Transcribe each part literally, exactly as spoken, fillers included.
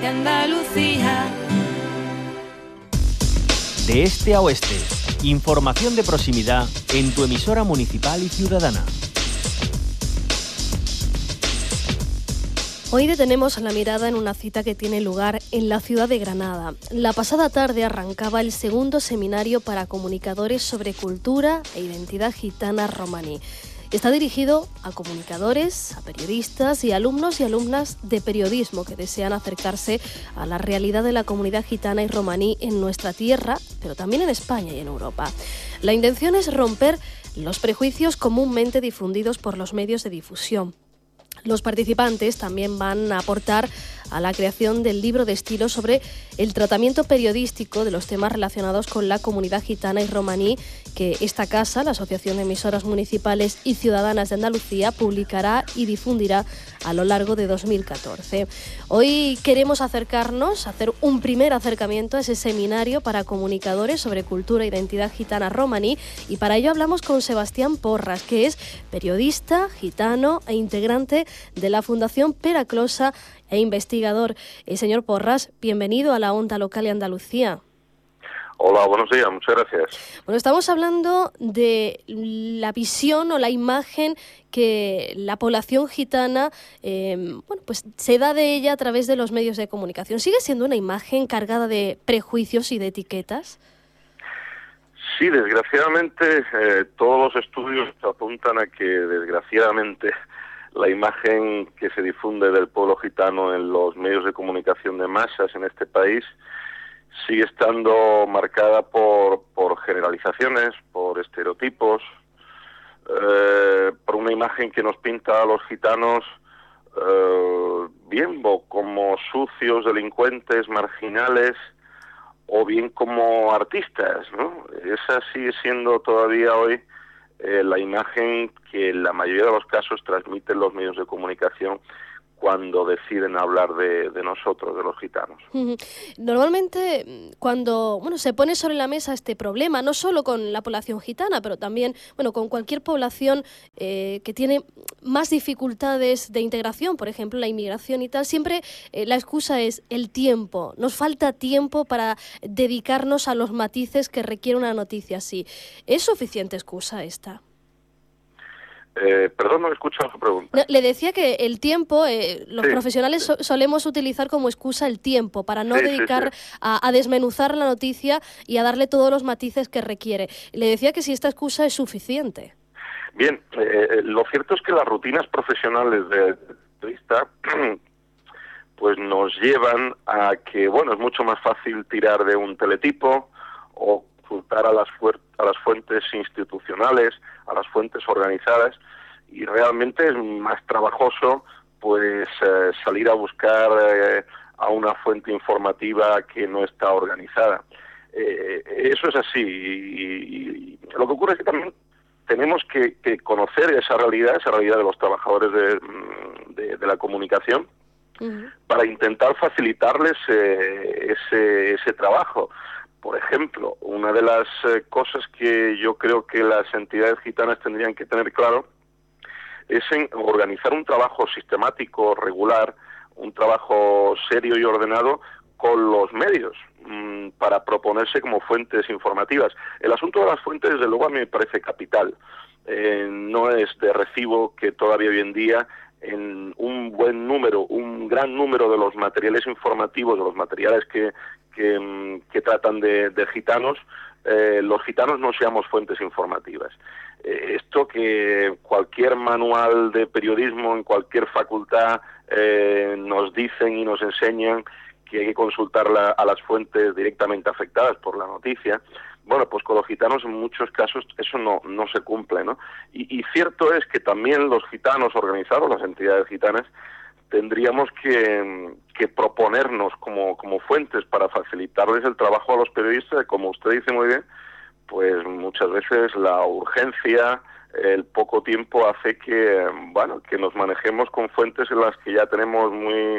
de Andalucía. De este a oeste, información de proximidad en tu emisora municipal y ciudadana. Hoy detenemos la mirada en una cita que tiene lugar en la ciudad de Granada. La pasada tarde arrancaba el segundo seminario para comunicadores sobre cultura e identidad gitana romaní. Está dirigido a comunicadores, a periodistas y alumnos y alumnas de periodismo que desean acercarse a la realidad de la comunidad gitana y romaní en nuestra tierra, pero también en España y en Europa. La intención es romper los prejuicios comúnmente difundidos por los medios de difusión. Los participantes también van a aportar a la creación del libro de estilo sobre el tratamiento periodístico de los temas relacionados con la comunidad gitana y romaní que esta casa, la Asociación de Emisoras Municipales y Ciudadanas de Andalucía, publicará y difundirá a lo largo de dos mil catorce. Hoy queremos acercarnos, hacer un primer acercamiento a ese seminario para comunicadores sobre cultura e identidad gitana romaní, y para ello hablamos con Sebastián Porras, que es periodista gitano e integrante de la Fundación Peraclosa e investigador. Eh, señor Porras, bienvenido a la Onda Local de Andalucía. Hola, buenos días, muchas gracias. Bueno, estamos hablando de la visión o la imagen que la población gitana, eh, bueno, pues se da de ella a través de los medios de comunicación. ¿Sigue siendo una imagen cargada de prejuicios y de etiquetas? Sí, desgraciadamente eh, todos los estudios apuntan a que desgraciadamente la imagen que se difunde del pueblo gitano en los medios de comunicación de masas en este país sigue estando marcada por, por generalizaciones, por estereotipos, eh, por una imagen que nos pinta a los gitanos eh, bien como sucios, delincuentes, marginales, o bien como artistas, ¿no? Esa sigue siendo todavía hoy eh, la imagen que en la mayoría de los casos transmiten los medios de comunicación cuando deciden hablar de, de nosotros, de los gitanos. Normalmente, cuando bueno se pone sobre la mesa este problema, no solo con la población gitana, pero también bueno con cualquier población eh, que tiene más dificultades de integración, por ejemplo, la inmigración y tal, siempre eh, la excusa es el tiempo. Nos falta tiempo para dedicarnos a los matices que requiere una noticia así. ¿Es suficiente excusa esta? Eh, perdón, no he escuchado su pregunta. No, le decía que el tiempo, eh, los sí, profesionales sí. So, solemos utilizar como excusa el tiempo para no sí, dedicar sí, sí. A, a desmenuzar la noticia y a darle todos los matices que requiere. Le decía que si esta excusa es suficiente. Bien, eh, lo cierto es que las rutinas profesionales de periodista pues nos llevan a que, bueno, es mucho más fácil tirar de un teletipo o consultar a las, a las fuentes institucionales, a las fuentes organizadas, y realmente es más trabajoso pues eh, salir a buscar eh, a una fuente informativa que no está organizada. Eh, eso es así, y, y lo que ocurre es que también tenemos que, que conocer esa realidad, esa realidad de los trabajadores de, de, de la comunicación, uh-huh. para intentar facilitarles eh, ese, ese trabajo. Por ejemplo, una de las eh, cosas que yo creo que las entidades gitanas tendrían que tener claro es en organizar un trabajo sistemático, regular, un trabajo serio y ordenado con los medios mmm, para proponerse como fuentes informativas. El asunto de las fuentes, desde luego, a mí me parece capital. Eh, no es de recibo que todavía hoy en día en un buen número, un gran número de los materiales informativos, de los materiales que, que, que tratan de, de gitanos, eh, los gitanos no seamos fuentes informativas. Eh, esto que cualquier manual de periodismo en cualquier facultad eh, nos dicen y nos enseñan que hay que consultar la, a las fuentes directamente afectadas por la noticia. Bueno, pues con los gitanos en muchos casos eso no, no se cumple, ¿no? Y, y cierto es que también los gitanos organizados, las entidades gitanas, tendríamos que, que proponernos como, como fuentes para facilitarles el trabajo a los periodistas, como usted dice muy bien, pues muchas veces la urgencia, el poco tiempo hace que, bueno, que nos manejemos con fuentes en las que ya tenemos muy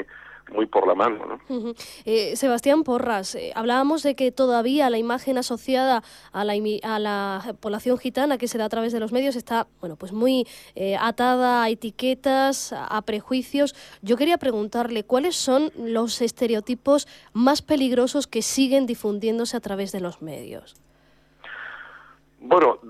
muy por la mano, ¿no? Uh-huh. Eh, Sebastián Porras, eh, hablábamos de que todavía la imagen asociada a la, a la población gitana que se da a través de los medios está, bueno, pues muy eh, atada a etiquetas, a, a prejuicios. Yo quería preguntarle, ¿cuáles son los estereotipos más peligrosos que siguen difundiéndose a través de los medios? Bueno,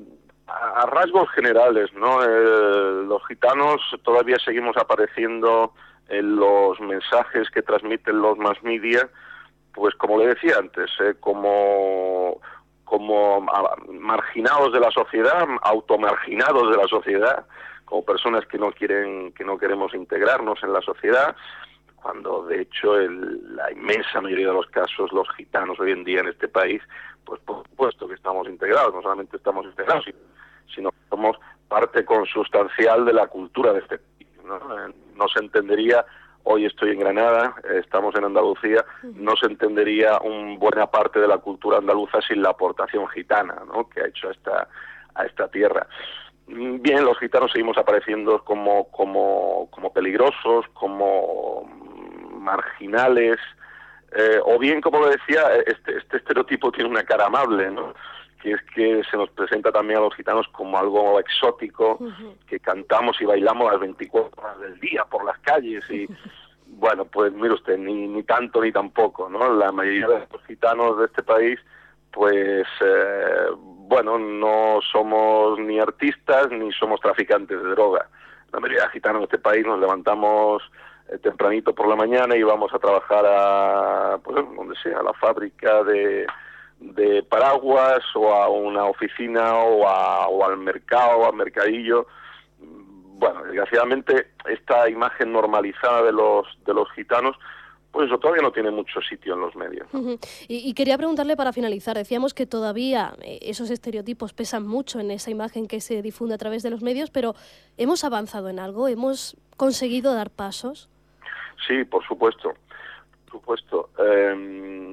a rasgos generales, ¿no? Eh, los gitanos todavía seguimos apareciendo en los mensajes que transmiten los mass media, pues como le decía antes, eh, como como marginados de la sociedad, automarginados de la sociedad, como personas que no quieren, que no queremos integrarnos en la sociedad, cuando de hecho el, la inmensa mayoría de los casos los gitanos hoy en día en este país, pues por supuesto que estamos integrados, no solamente estamos integrados, sino que somos parte consustancial de la cultura de este país, ¿no? No se entendería, hoy estoy en Granada, estamos en Andalucía, no se entendería una buena parte de la cultura andaluza sin la aportación gitana, ¿no?, que ha hecho a esta, a esta tierra. Bien, los gitanos seguimos apareciendo como, como, como peligrosos, como marginales, eh, o bien, como lo decía, este, este estereotipo tiene una cara amable, ¿no?, que es que se nos presenta también a los gitanos como algo exótico, uh-huh. que cantamos y bailamos las veinticuatro horas del día por las calles y, bueno, pues mire usted, ni, ni tanto ni tampoco, ¿no? La mayoría de los gitanos de este país, pues, eh, bueno, no somos ni artistas ni somos traficantes de droga. La mayoría de gitanos de este país nos levantamos eh, tempranito por la mañana y vamos a trabajar a, pues, donde sea, a la fábrica de... de paraguas o a una oficina o, a, o al mercado, al mercadillo. Bueno, desgraciadamente esta imagen normalizada de los de los gitanos, pues eso todavía no tiene mucho sitio en los medios, ¿no? Uh-huh. y, y quería preguntarle para finalizar, decíamos que todavía eh, esos estereotipos pesan mucho en esa imagen que se difunde a través de los medios, pero ¿hemos avanzado en algo? ¿Hemos conseguido dar pasos? Sí, por supuesto, por supuesto. Eh,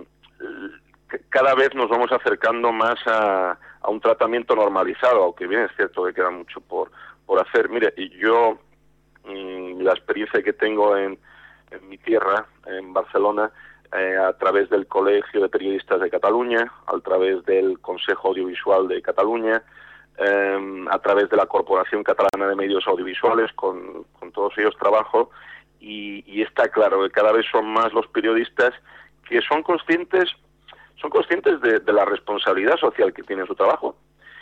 cada vez nos vamos acercando más a, a un tratamiento normalizado, aunque bien es cierto que queda mucho por, por hacer. Mire, y yo, mmm, la experiencia que tengo en, en mi tierra, en Barcelona, eh, a través del Colegio de Periodistas de Cataluña, a través del Consejo Audiovisual de Cataluña, eh, a través de la Corporación Catalana de Medios Audiovisuales, con, con todos ellos trabajo, y, y está claro que cada vez son más los periodistas que son conscientes son conscientes de, de la responsabilidad social que tiene su trabajo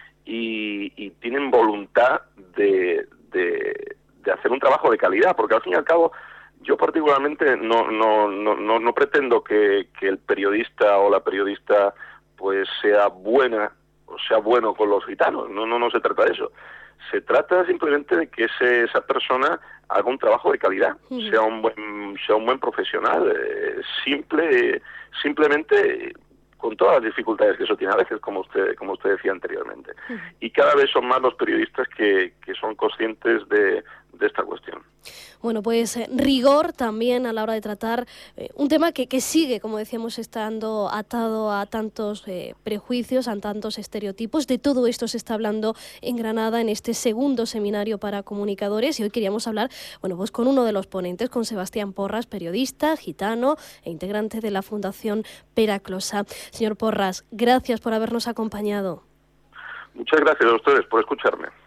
y, y tienen voluntad de, de, de hacer un trabajo de calidad, porque al fin y al cabo yo particularmente no no no no, no pretendo que, que el periodista o la periodista pues sea buena o sea bueno con los gitanos, no no no se trata de eso. Se trata simplemente de que ese, esa persona haga un trabajo de calidad, uh-huh. sea un buen sea un buen profesional, eh, simple simplemente con todas las dificultades que eso tiene a veces, como usted como usted decía anteriormente. Uh-huh. Y cada vez son más los periodistas que, que son conscientes de, de esta cuestión. Bueno, pues eh, rigor también a la hora de tratar eh, un tema que, que sigue, como decíamos, estando atado a tantos eh, prejuicios, a tantos estereotipos. De todo esto se está hablando en Granada en este segundo seminario para comunicadores, y hoy queríamos hablar, bueno, pues con uno de los ponentes, con Sebastián Porras, periodista, gitano e integrante de la Fundación Peraclosa. Señor Porras, gracias por habernos acompañado. Muchas gracias a ustedes por escucharme.